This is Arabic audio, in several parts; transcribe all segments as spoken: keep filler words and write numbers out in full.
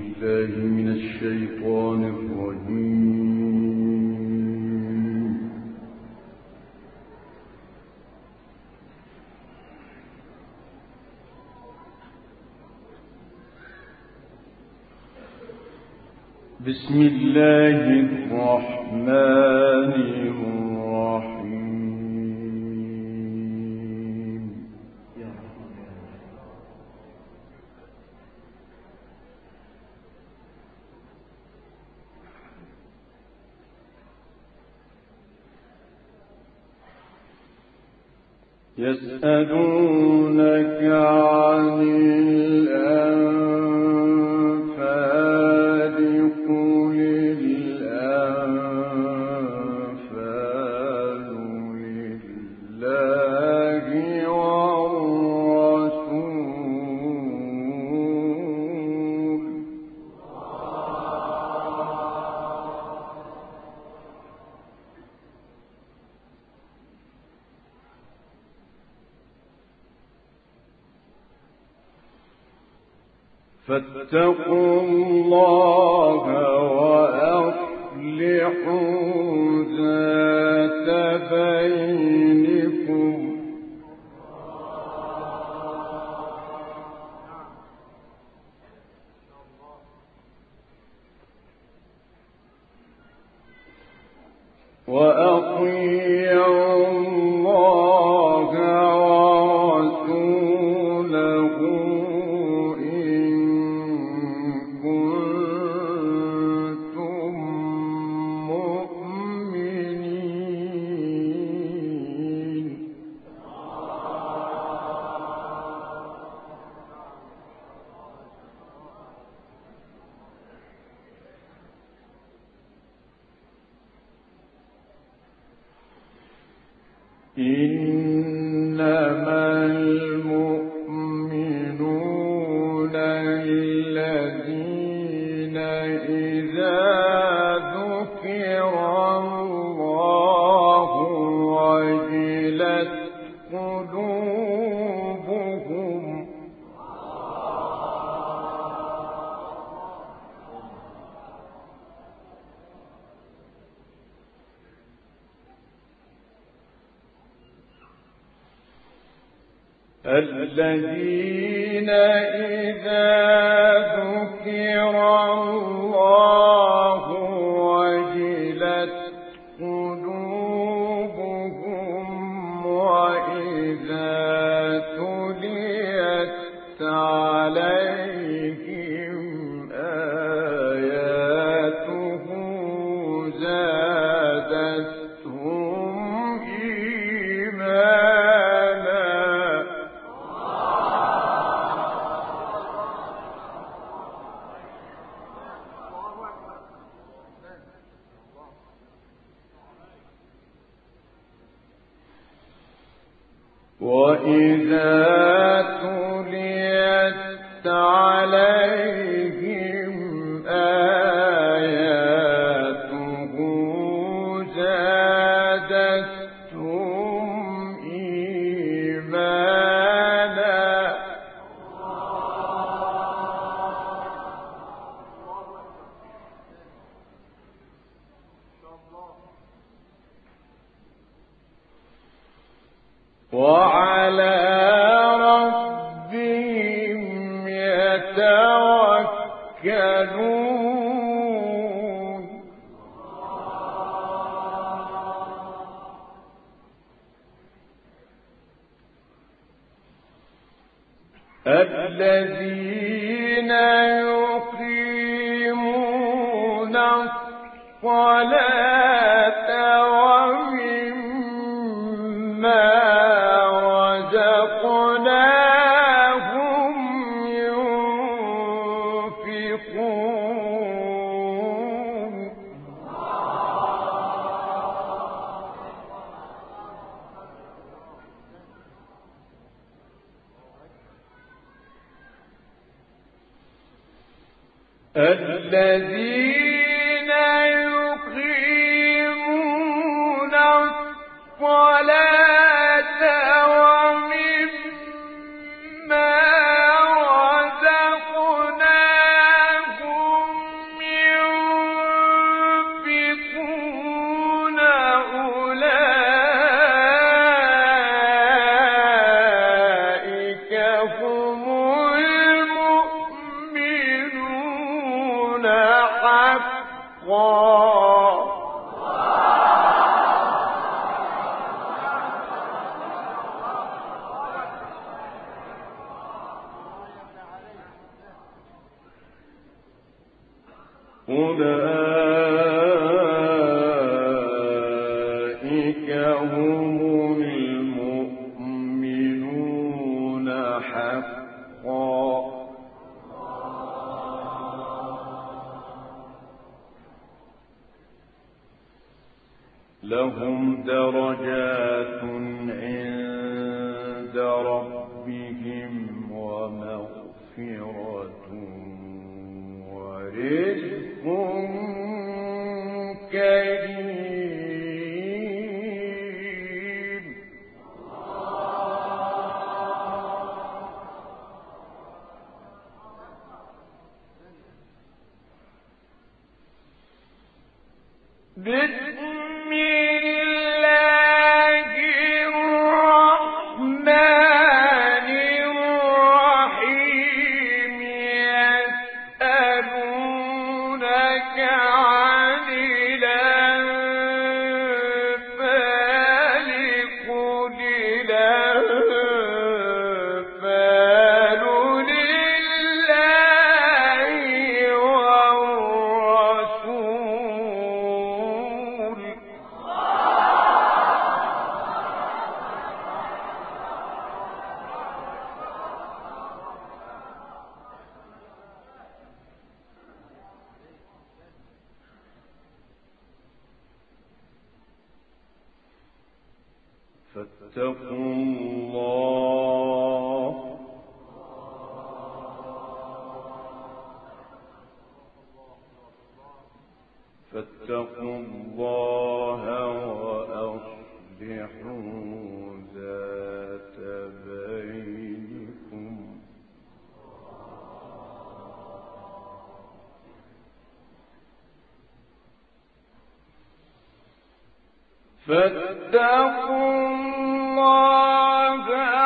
بالله من الشيطان الرجيم. بسم الله الرحمن الرحيم. يسألونك عن الأنفال قل الأنفال لله والرسول. فاتقوا الله وأصلحوا ذات بينكم. وأطيعوا الله ورسوله إن كنتم مؤمنين. إنما المؤمنون الذين إذا ذكر الله وجلت قلوبهم الذين إذا ذكر الله وجلت قلوبهم وإذا تليت عليهم آياته زادتهم إيمانا. وإذا تليت عليهم آياته زادتهم إيمانا. وعلى ربهم يتوكلون. الذين يقيمون الصلاة ومما رزقناهم ينفقون. الذين يقيمون الصلاة ومما رزقناهم أولئك هم المؤمنون حقا لهم درجات عند ربهم ومغفرة ورزق كريم. بسم الله الرحمن الرحيم يسألونك عن الأنفال قل الأنفال لله والرسول فاتقوا الله فاتقوا الله وأصلحوا ذات بينكم فاتقوا الله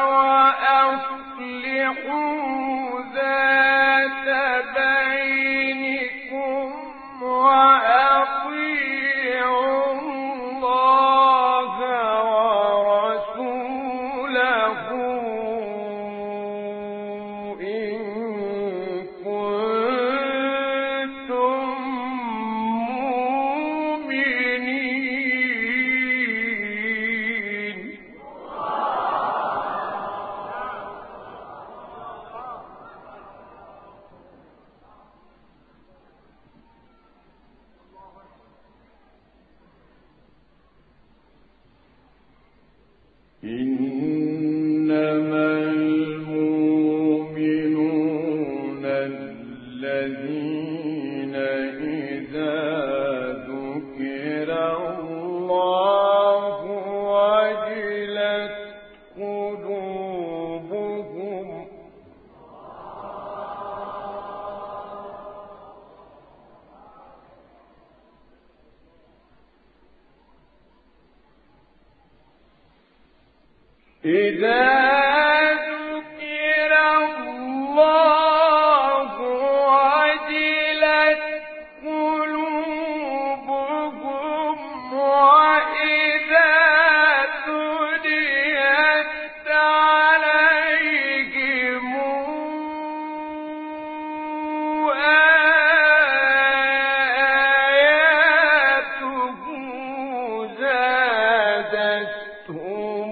وأصلحوا ذات بينكم وأطيعوا الله ورسوله إن كنتم مؤمنين. إنما المؤمنون الذين إذا ذكر الله وجلت قلوبهم إذا ذكر الله وجلت قلوبهم وإذا تليت عليهم آياته زادتهم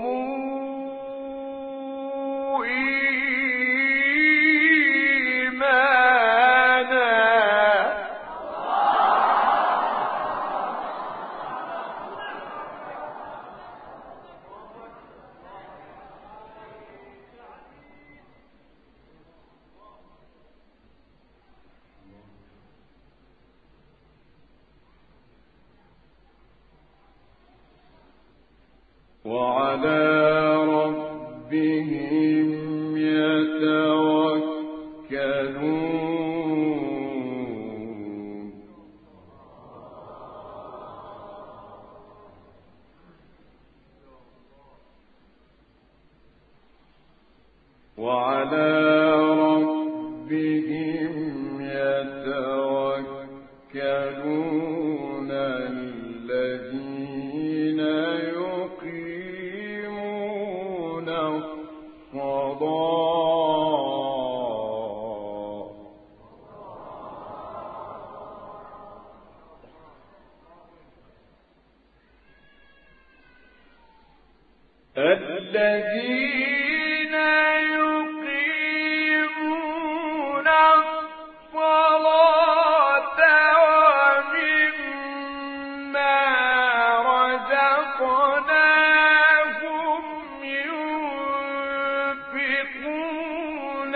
وعلى ربهم يتوكلون. وعلى ربهم يتوكلون الذين يقيمون الصلاة ومما رزقناهم ينفقون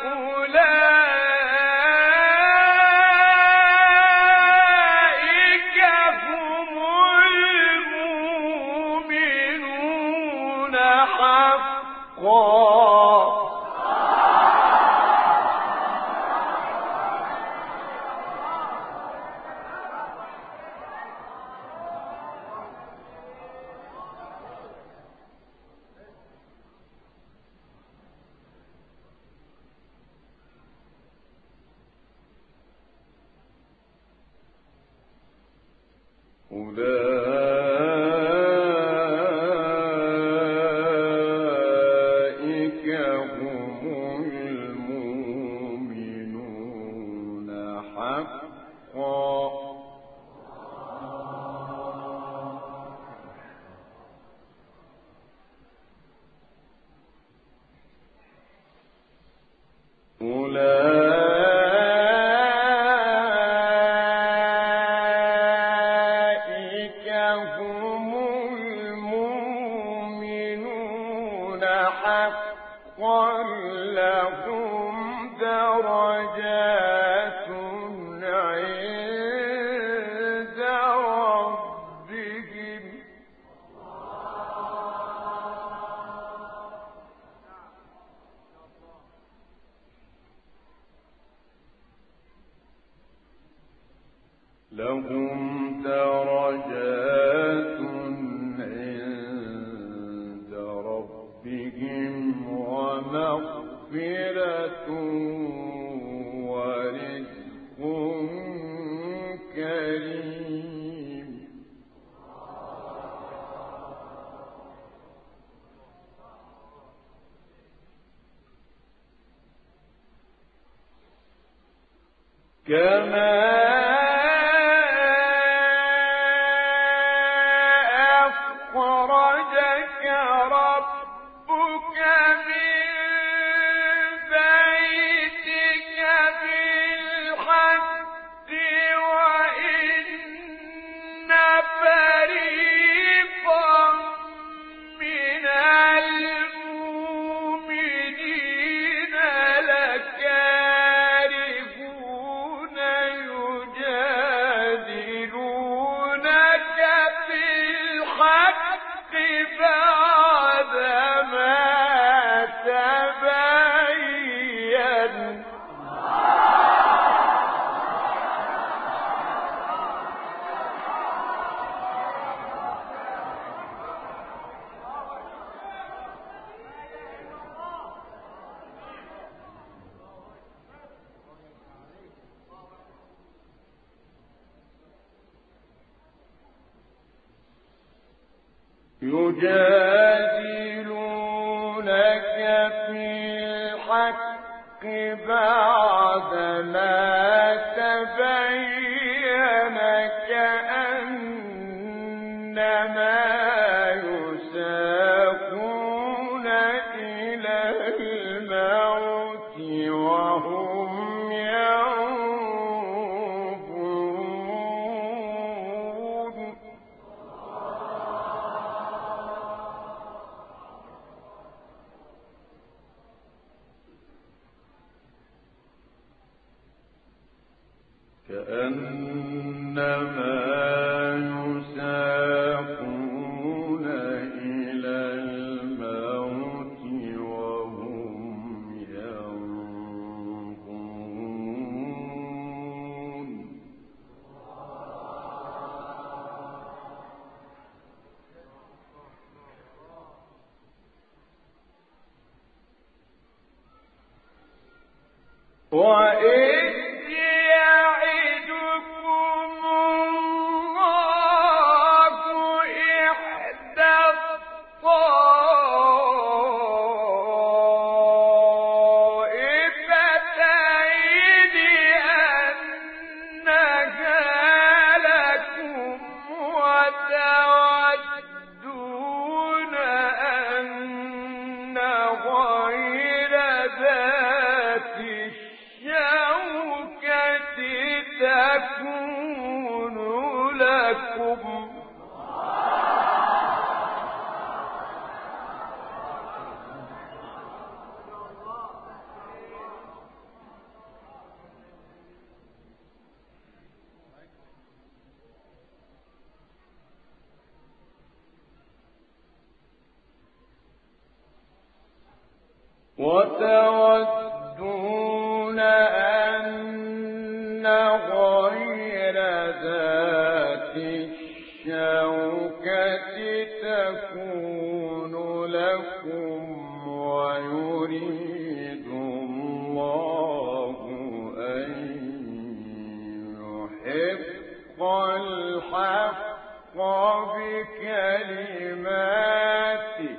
أولئك هم المؤمنون حقا. أولئك هم المؤمنون حقا. أولئك هم المؤمنون حقا لهم درجات عند ربهم. لهم درجات عند ربهم ومغفرة ورزق كريم. كما أخرجك ربك من بيتك بالحق وإن فريقا من المؤمنين لكارهون يجادلونك في الحق بعدما تبين. يجادلونك في الحق بعدما تبين كأنما يساقون إلى الموت وهم ينظرون. كأنما يساقون إلى الموت وهم ينظرون. وإذ يعدكم الله إحدى الطائفتين أنها لكم وتودون أن تكون لكم وتودون أن غير ذات الشوكة تكون لكم ويريد الله أن يحق الحق بكلماته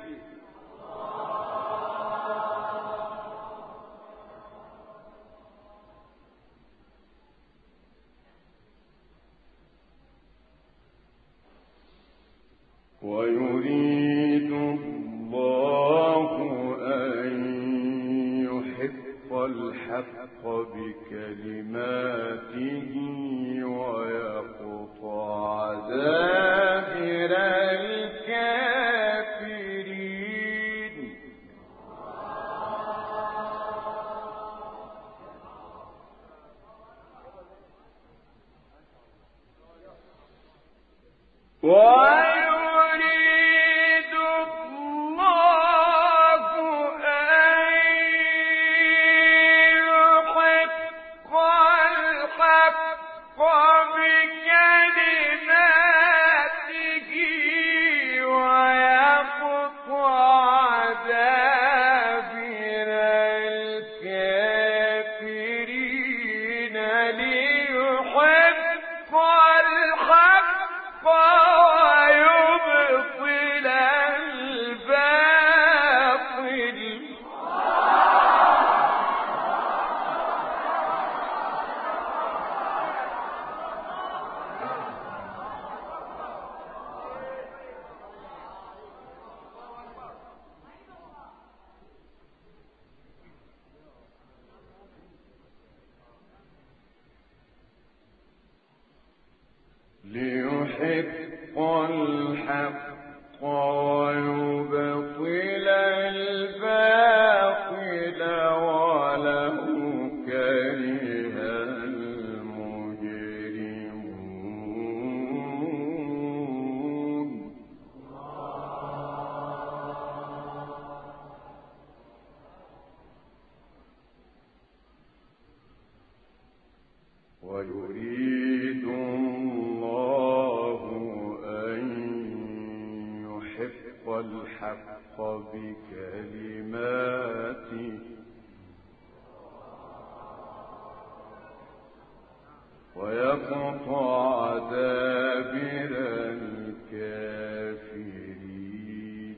ويريد الله أن يحق الحق بكلماته ويقطع دابر الكافرين ويريد الله أن يحق الحق بكلماته ويقطع دابر الكافرين ليحق الحق ويبطل الباطل ليحق الحق ويبطل الباطل ولو كره المجرمون ويريد الله أن يحق الحق بكلماته ويقطع دابر الكافرين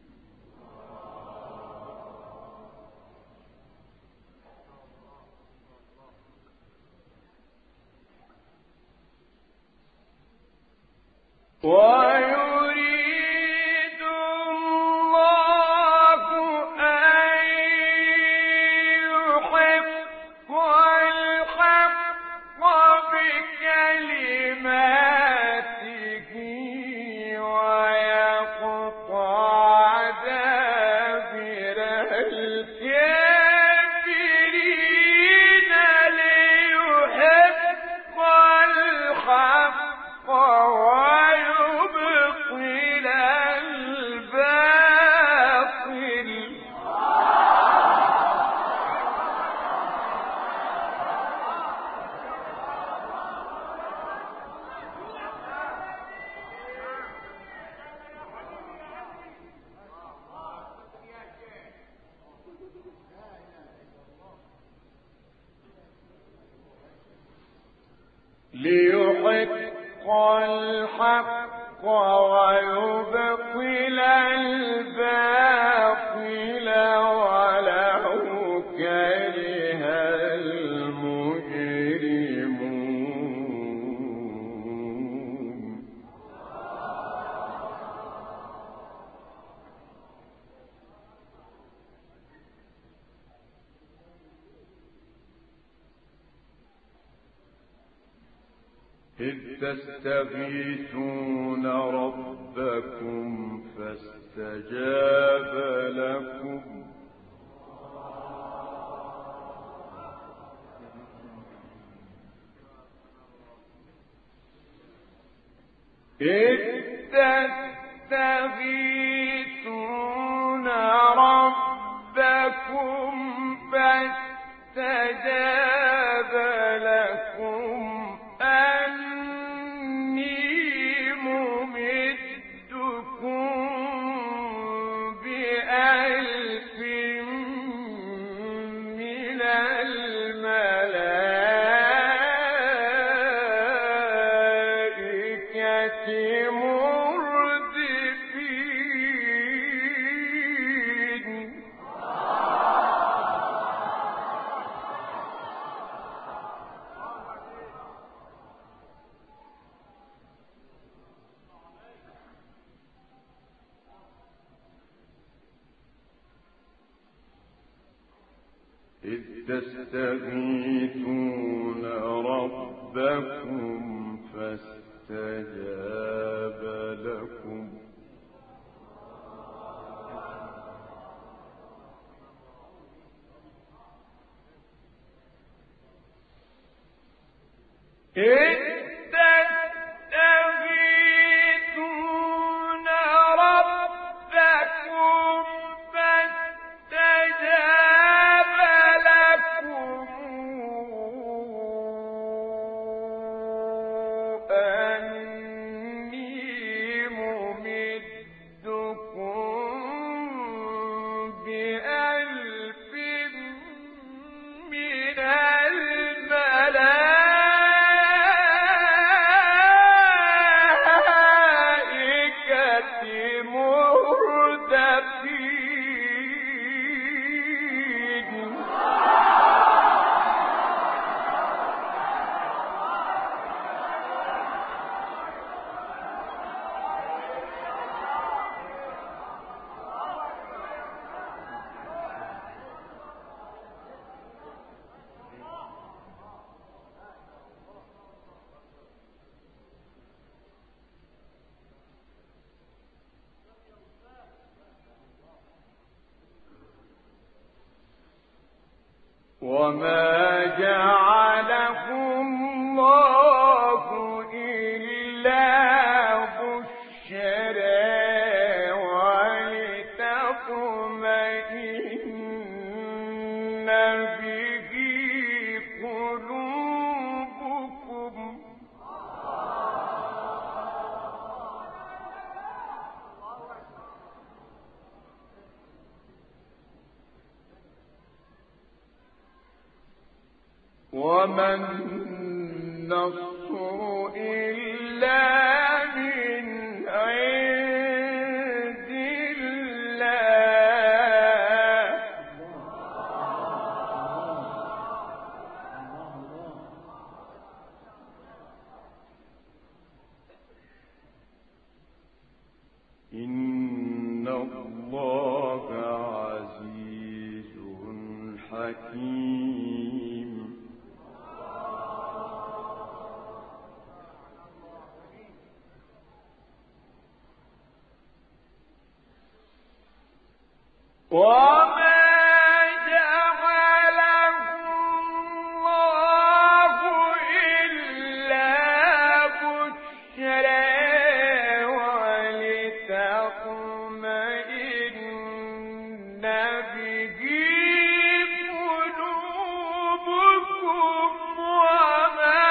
ويريد الله أن يحق الحق بكلماته ويقطع دابر الكافرين ليحق الحق ويبطل الباطل ليحق الحق ويبطل الباطل ولو كره المجرمون إذ تستغيثون ربكم فاستجاب لكم إذ تستغيثون ربكم فاستجاب لكم أني ممدكم بألف من الملائكة مردفين إذ تستغيثون ربكم فاستجاب لكم إذ تستغيثون ربكم فاستجاب لكم أني ممدكم بألف من الملائكة مردفين وما جعله الله إلا بشرى ولتطمئن به قلوبكم وما النصر إلا من عند الله إن الله عزيز حكيم وما جعله الله إلا بشرى ولتطمئن به قلوبكم وما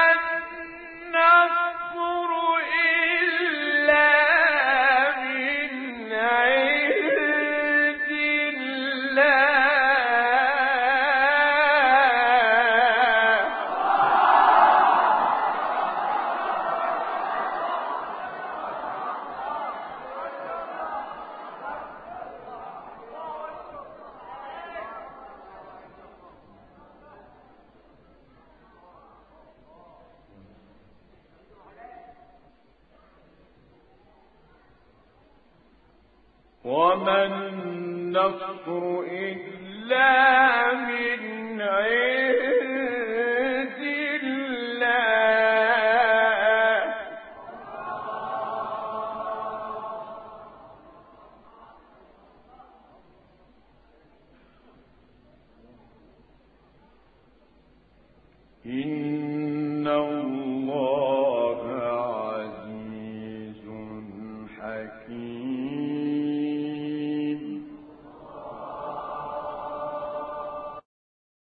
النصر إلا من عند وما النصر إلا من عند الله